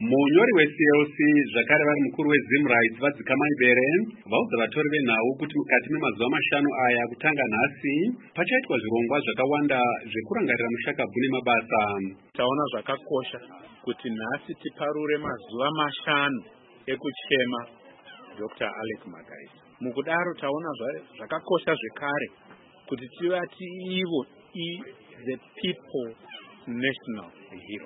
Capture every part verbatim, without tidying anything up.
Munyori we C L C zvakare vari mukuru we Zim Rights vadzikamai bere vaudza vatori venhau kuti mukati memazuva mashanu aya kutanga nhasi pachaitwa zvirongwa zvakawanda zvekurangarira mushakabvu nemabasa. Taona zvakakosha kuti nhasi tiparure mazuva mashanu ekuchema Doctor Alex Magaisa. Mukudaro taona zvakakosha zvekare kuti tivati ivo i the people national hero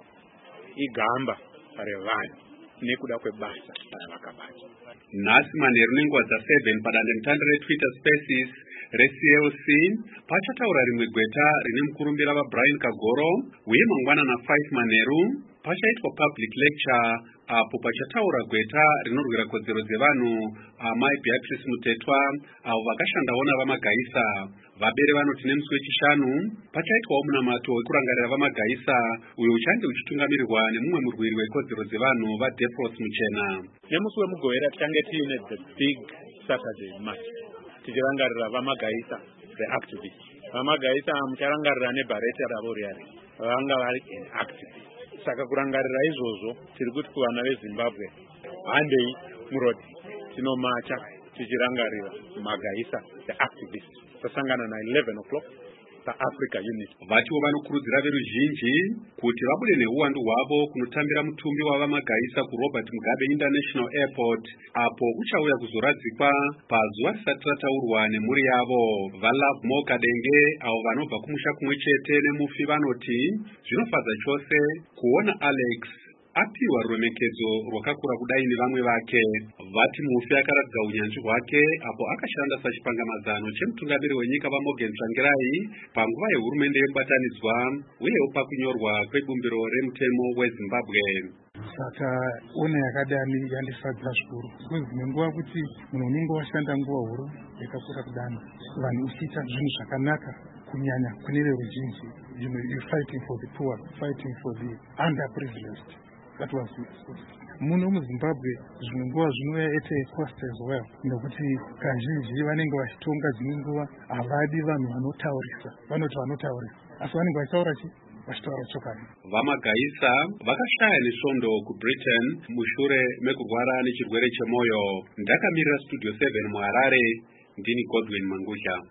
igamba revanhu nekuda kwebasa ravakabata. Nhasi manheru nenguva dzaseven padandemutande reTwitter Spaces reC L C pachataura rimwe gweta rine mukurumbira vaBrian Kagoro, uye mangwanana five manheru pachaitwa public lecture apo pachataura gweta rinorwira kodzero dzevanhu amai Beatrice Mutetwa avo vakashandawo navamagaisa. Vabere vanoti nemusi wechishanu pachaitwawo munamato wekurangarira vamagaisa uyo uchange uchitungamirirwa nemumwe murwiri wekodzero dzevanhu vaDepros Muchena. Nemusi wemugovera tichange tiine the big Saturday march tichirangarira vamagaisa the activists. Vamagaisa mucharangarira nebhareta ravo riari vanga vari activists. Saka kurangarira izvozvo tiri kuti kuvana veZimbabwe handei murodhi tinomacha tichirangarira magaisa the activists. Tasangana na eleven o'clock paAfrica Unit. Vachiwo vanokurudzira veruzhinji kuti vabude neuwandu hwavo kunotambira mutumbi wavamagaisa kuRobert Mugabe International Airport apo uchauya kuzoradzikwa pazuva risati rataurwa nemhuri yavo. vaLove More Kadenge avo vanobva kumusha kumwe chete nemufi vanoti zvinofadza chose kuona Alex apiwa ruremekedzo rwakakura kudai nevamwe vake. Vati mufi akaratidza unyanzvi hwake apo akashanda sachipangamadzano chemutungamiri wenyika vaMorgan Tsvangirai panguva yehurumende yemubatanidzwa uyewo pakunyorwa kwebumbiro remutemo weZimbabwe. Saka ona yakadani yandifadza zvikuru because nenguva kuti munhu unenge washanda nguva huru yakakura kudani vanhu uchiita zvinhu zvakanaka kunyanya kune veruzhinji, you know, you're fighting for the poor, fighting for the underprivileged. That was it. Muno muZimbabwe zvimwe nguva zvinouya at a cost as well, nokuti kazhinji vanenge vachitonga dzimwe nguva havadi vanhu vanotaurisa, vanoti vanotaurisa asi vanenge vachitaura chi vachitaura chokani. Vamagaisa vakashaya nesvondo kuBritain mushure mekurwara nechirwere chemwoyo. Ndakamirira Studio seven muHarare, ndini Godwin Mangusha.